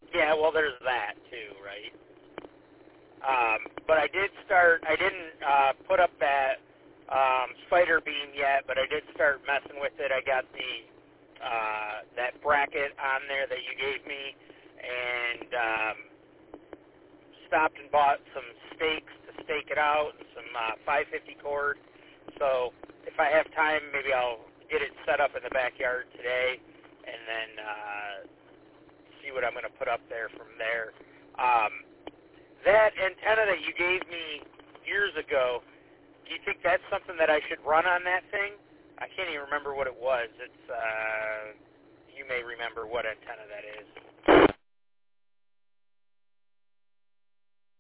Yeah, well, there's that too, right? But I didn't put up that spider beam yet, but I did start messing with it. I got the that bracket on there that you gave me, and stopped and bought some stakes to stake it out, and some 550 cord. So if I have time, maybe I'll get it set up in the backyard today, and then see what I'm going to put up there from there. That antenna that you gave me years ago, do you think that's something that I should run on that thing? I can't even remember what it was. It's you may remember what antenna that is.